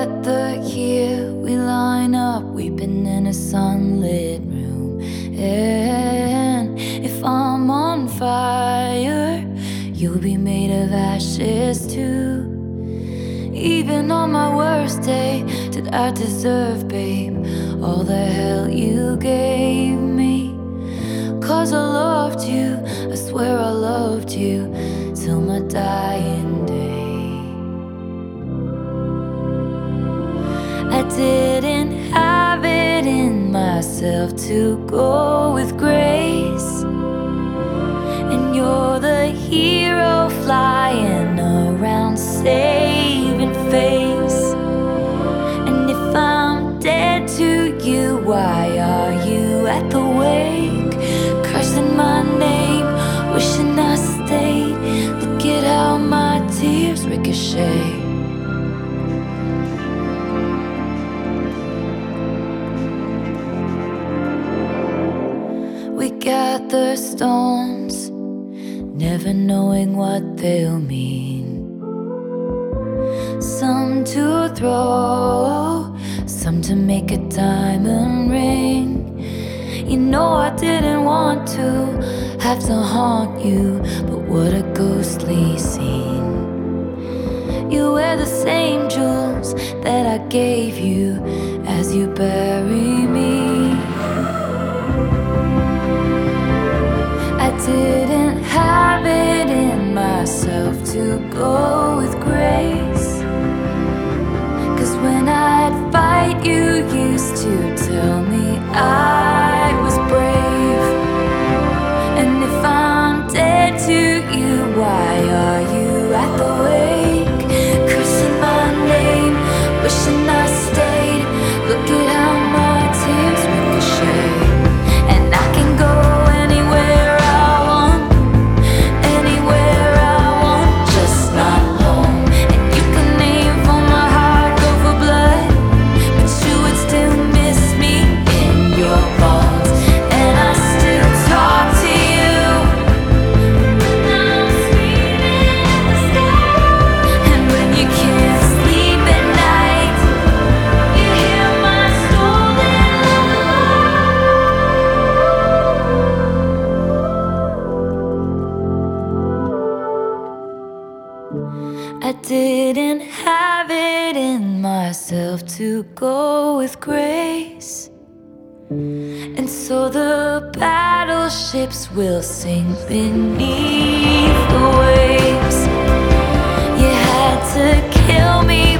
gather here, we line up, weeping in a sunlit room. And if I'm on fire, you'll be made of ashes too. Even on my worst day, did I deserve, babe, all the hell you gave me? 'Cause I loved you, I swear I loved you, till my dying day. I didn't have it in myself to go with grace, and you're the hero flying around saving face. And if I'm dead to you, why are you at the wake, cursing my name, wishing I stayed? Look at how my tears ricochet. We gather stones, never knowing what they'll mean. Some to throw, some to make a diamond ring. You know I didn't want to have to haunt you, but what a ghostly scene. You wear the same jewels that I gave you as you bury me. I didn't have it in myself to go with grace, 'cause when I'd fight, you used to tell me I was brave. And if I'm dead to you, why are you at the wake, cursing my name, wishing I stayed? Look at how my tears ricochet. And I can go anywhere I want, anywhere I want, just not home. And you can aim for my heart, go for blood, but you would still miss me in your bones. And I still talk to you when I'm screaming at the sky. And when you can't sleep at night, you hear my stolen lullaby. I didn't have it in myself to go with grace, and so the battleships will sink beneath the waves. You had to kill me